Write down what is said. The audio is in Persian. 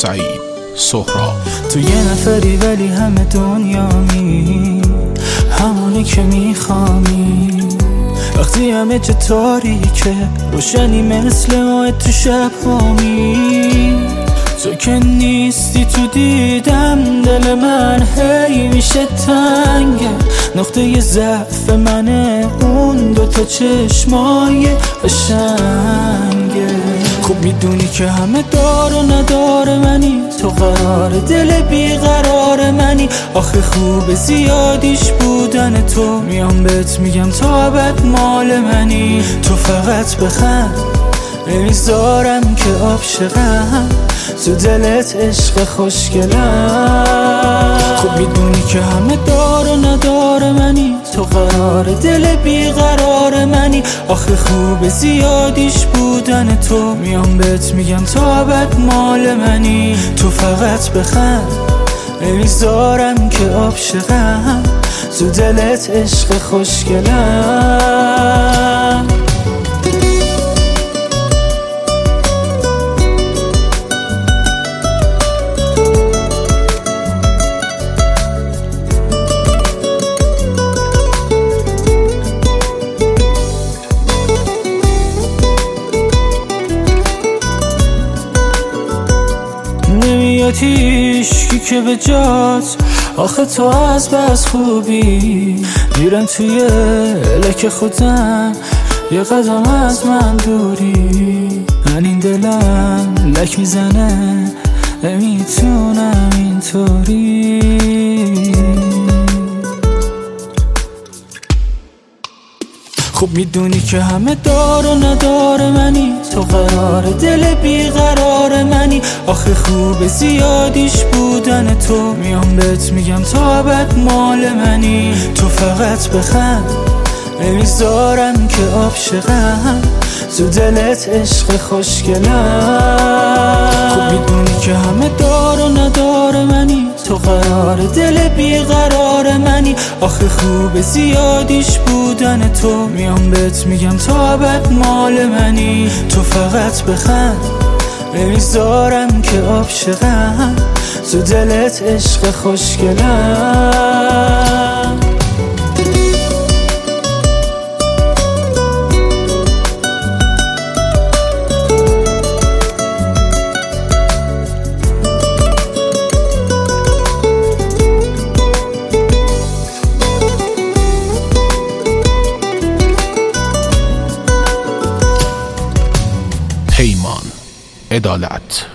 سعید سهراب. تو یه نفری ولی همه دنیامی، همونی که میخوامی. وقتی همه جا تاریکه، روشنی مثل ماه تو شب هامی. تو که نیستی تو دیدم، دل من هی میشه تنگه. نقطه ضعف منه اون دوتا چشمای قشنگه. خوب میدونی که همه دار و ندار منی، تو قرار دل بیقرار منی. آخه خوب زیادیش بودن تو، میام بهت میگم تا ابد مال منی. تو فقط بخند، نمیذارم که عاشقم، تو دلت عشق خوشگلم. خوب میدونی که همه دار و ندار منی، تو قرار دل بیقرار منی. آخه خوب زیادیش بودن تو، میام بهت میگم تا ابد مال منی. تو فقط بخند، نمیذارم که عاشقم، تو دلت عشق خوشگلم. هیچکی که به جات، آخه تو از بس خوبی. میرم توی لک خودم، یه قدم از من دوری. من این دلم لک میزنه، نمیتونم اینطوری. خوب میدونی که همه دار و ندار منی، تو قرار دل بیقرار منی. آخه خوب زیادیش بودن تو، میام بهت میگم تا ابد مال منی. تو فقط بخند، نمیذارم که عاشقم، تو دلت عشق خوشگلم. خوب میدونی که همه دار و ندار منی، تو قرار دل بیقرار منی. آخه خوب زیادیش بودن تو، میام بهت میگم تا ابد مال منی. تو فقط بخند، نمیذارم که عاشقم، تو دلت عشق خوشگلم. پیمان عدالت.